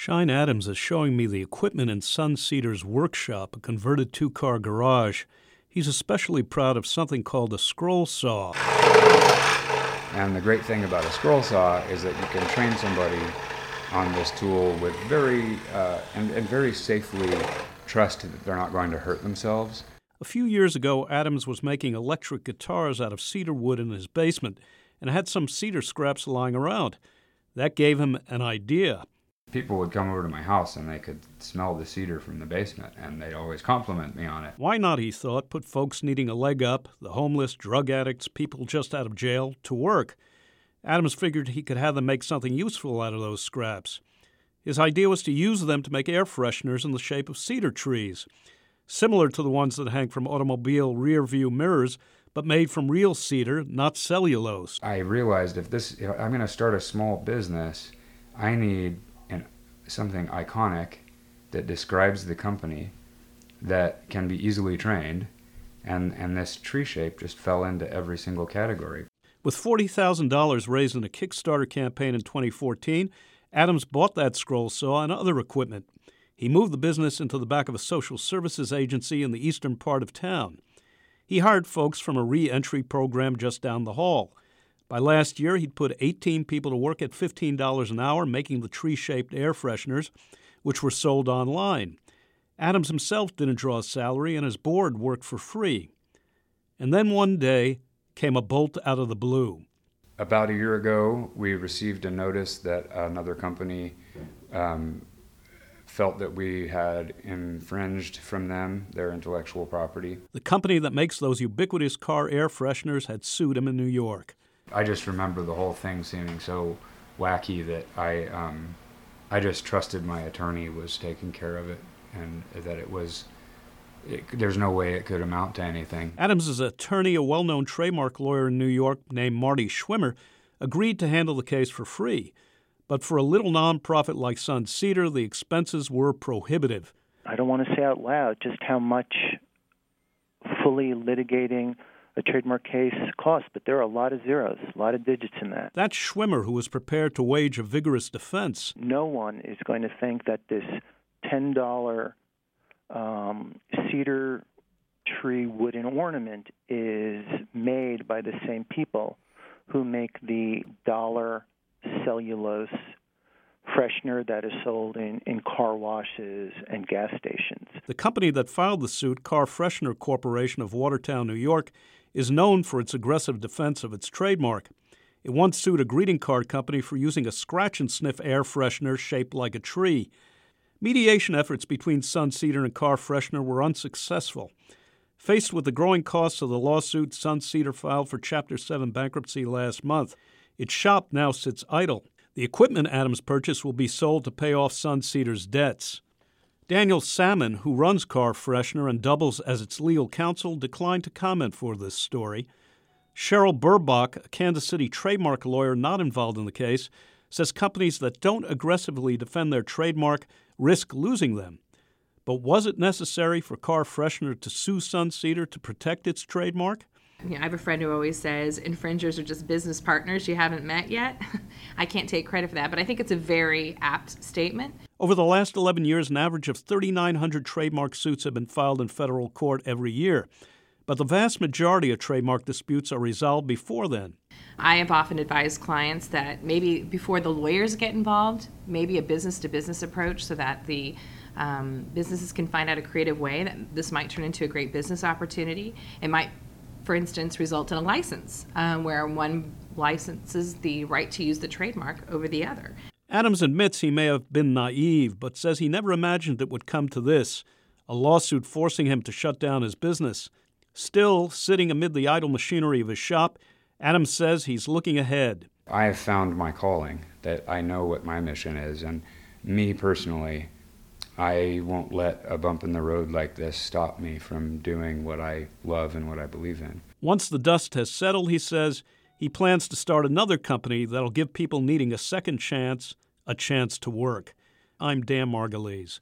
Shine Adams is showing me the equipment in Sunseeder's workshop, a converted two-car garage. He's especially proud of something called a scroll saw. And the great thing about a scroll saw is that you can train somebody on this tool with very safely trust that they're not going to hurt themselves. A few years ago, Adams was making electric guitars out of cedar wood in his basement and had some cedar scraps lying around. That gave him an idea. People would come over to my house and they could smell the cedar from the basement, and they'd always compliment me on it. Why not, he thought, put folks needing a leg up, the homeless, drug addicts, people just out of jail, to work? Adams figured he could have them make something useful out of those scraps. His idea was to use them to make air fresheners in the shape of cedar trees, similar to the ones that hang from automobile rear-view mirrors, but made from real cedar, not cellulose. I realized if I'm going to start a small business, I need something iconic that describes the company, that can be easily trained, and this tree shape just fell into every single category. With $40,000 raised in a Kickstarter campaign in 2014, Adams bought that scroll saw and other equipment. He moved the business into the back of a social services agency in the eastern part of town. He hired folks from a re-entry program just down the hall. By last year, he'd put 18 people to work at $15 an hour making the tree-shaped air fresheners, which were sold online. Adams himself didn't draw a salary, and his board worked for free. And then one day came a bolt out of the blue. About a year ago, we received a notice that another company felt that we had infringed from them their intellectual property. The company that makes those ubiquitous car air fresheners had sued him in New York. I just remember the whole thing seeming so wacky that I just trusted my attorney was taking care of it, and that there's no way it could amount to anything. Adams' attorney, a well-known trademark lawyer in New York named Marty Schwimmer, agreed to handle the case for free. But for a little nonprofit like Sunseeder, the expenses were prohibitive. I don't want to say out loud just how much fully litigating a trademark case costs, but there are a lot of zeros, a lot of digits in that. That's Schwimmer, who was prepared to wage a vigorous defense. No one is going to think that this $10 cedar tree wooden ornament is made by the same people who make the dollar cellulose freshener that is sold in car washes and gas stations. The company that filed the suit, Car Freshener Corporation of Watertown, New York, is known for its aggressive defense of its trademark. It once sued a greeting card company for using a scratch-and-sniff air freshener shaped like a tree. Mediation efforts between Sunseeder and Car Freshener were unsuccessful. Faced with the growing costs of the lawsuit, Sunseeder filed for Chapter 7 bankruptcy last month. Its shop now sits idle. The equipment Adams purchased will be sold to pay off Sunseeder's debts. Daniel Salmon, who runs Car Freshener and doubles as its legal counsel, declined to comment for this story. Cheryl Burbach, a Kansas City trademark lawyer not involved in the case, says companies that don't aggressively defend their trademark risk losing them. But was it necessary for Car Freshener to sue Sunseeder to protect its trademark? I have a friend who always says infringers are just business partners you haven't met yet. I can't take credit for that, but I think it's a very apt statement. Over the last 11 years, an average of 3,900 trademark suits have been filed in federal court every year. But the vast majority of trademark disputes are resolved before then. I have often advised clients that maybe before the lawyers get involved, maybe a business-to-business approach so that the businesses can find out a creative way that this might turn into a great business opportunity. It might, for instance, result in a license where one licenses the right to use the trademark over the other. Adams admits he may have been naive, but says he never imagined it would come to this, a lawsuit forcing him to shut down his business. Still, sitting amid the idle machinery of his shop, Adams says he's looking ahead. I have found my calling, that I know what my mission is, and me personally, I won't let a bump in the road like this stop me from doing what I love and what I believe in. Once the dust has settled, he says, he plans to start another company that'll give people needing a second chance a chance to work. I'm Dan Margulies.